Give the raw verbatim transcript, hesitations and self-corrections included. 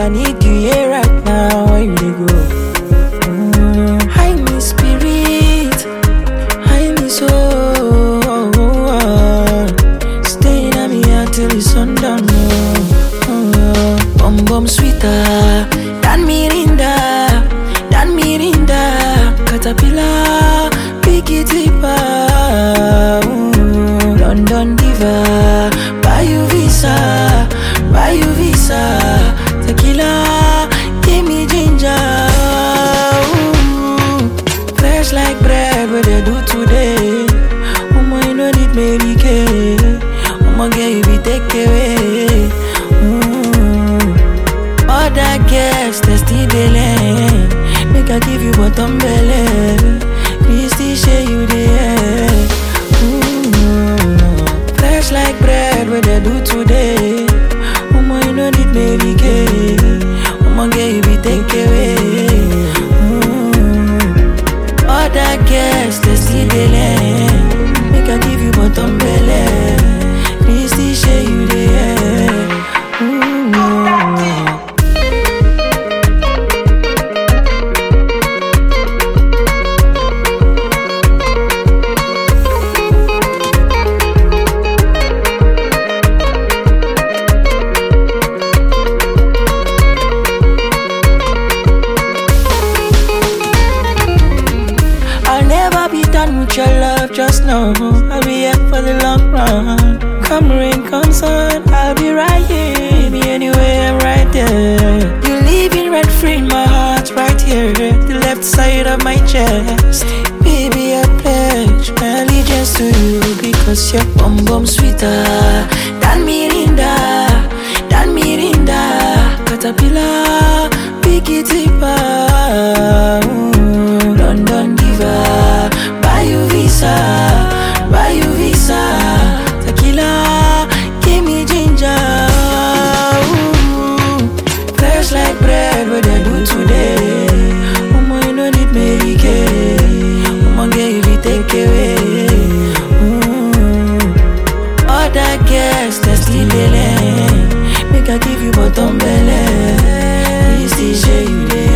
I need you here right now. Where you dey go? Mm, I miss spirit, I miss soul. Staying at me until the sundown. Oh, bum bum sweeter than Mirinda, than Mirinda. Caterpillar, pick it deeper. Mm, London diva, buy you visa, buy you visa. Tequila, give me ginger. Ooh, fresh like bread, what they do today. Woman, you know need Mary Kay. Woman, girl, you be take away. Ooh, all that gas, they still delay. Make I give you bottom belly. Christy, share you there. Ooh, fresh like bread, what they do today. Woman, you know need Mary Kay. Woman, girl, you be take away. Ooh, all that gas, they still delay. Make I give you bottom belly. Christy, share you there. Ooh. I'll never be done with your love, just know I'll be here for the long run. Come rain, come sun, I'll be right here. Be anywhere, I'm right there. You living rent free in my heart, right here, the left side of my chest. Baby, I pledge my allegiance to you because you're bum bum sweeter than Mirinda, than Mirinda. Caterpillar, pick it deeper. Mm, London diva, buy you visa, buy you visa. Tequila, give me ginger. Ooh, fresh like bread, what they do today. Woman, you know need Mary Kay. Woman, girl, you be take away. Ooh, all that gas, they still delay. Make I give you bottom belly. Please, share you there.